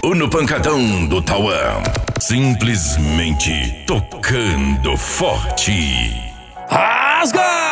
O No Pancadão do Tauã, simplesmente tocando forte. Rasga!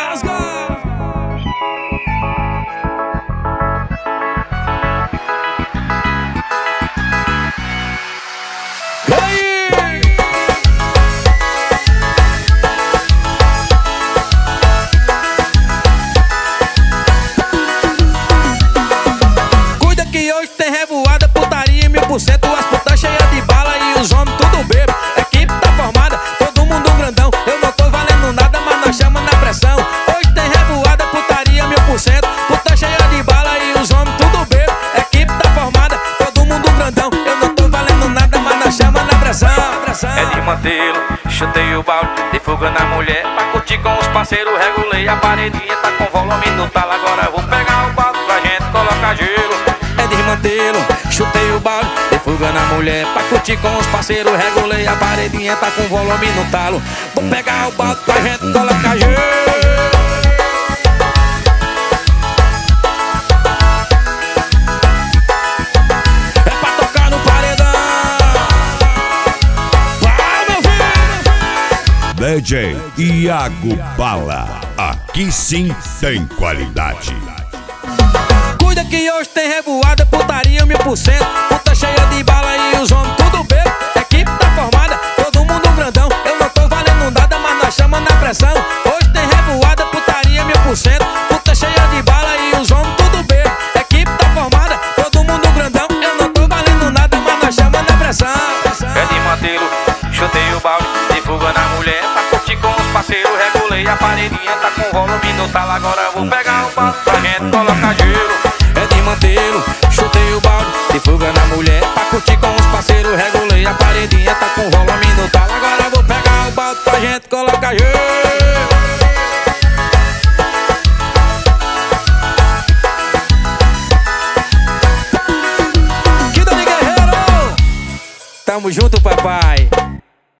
Cuida que hoje tem revoada, putaria 1000%, as putas cheias de bala e os homens tudo bebo. Equipe tá formada, todo mundo grandão. Eu não tô valendo nada, mas nós chamamos na pressão. Hoje tem revoada, putaria 1000%, puta cheia de bala e os homens tudo bebo. Equipe tá formada, todo mundo grandão. Eu não tô valendo nada, mas nós chamamos na pressão. É de mantê-lo, chutei o balde, dei fuga na mulher, pra curtir com os parceiros, regulei a paredinha, tá com volume no talo, agora vou pegar o balde pra gente colocar gelo. É desmantelo, chutei o balde, dei fuga na mulher, pra curtir com os parceiros, regulei a paredinha, tá com volume no talo, vou pegar o balde pra gente colocar gelo. DJ Iago Bala, aqui sim tem qualidade. Cuida que hoje tem revoada, putaria 1000%, puta cheia de bala e os homens tudo bebo. Equipe tá formada, todo mundo grandão. Eu não tô valendo nada, mas nós chamamos na pressão. Hoje tem revoada, putaria 1000%, puta cheia de bala e os homens tudo bebo. Equipe tá formada, todo mundo grandão. Eu não tô valendo nada, mas nós chamamos na pressão. É de mantê-lo, chutei o balde, dei fuga na mulher, pra curtir com os parceiros, regulei a paredinha, tá com volume no talo, agora vou pegar o balde pra gente colocar gelo. É desmantelo, chutei o balde, dei fuga na mulher, pra curtir com os parceiros, regulei a paredinha, tá com volume no talo, agora vou pegar o balde pra gente colocar gelo. Que Dani Guerreiro! Tamo junto, papai.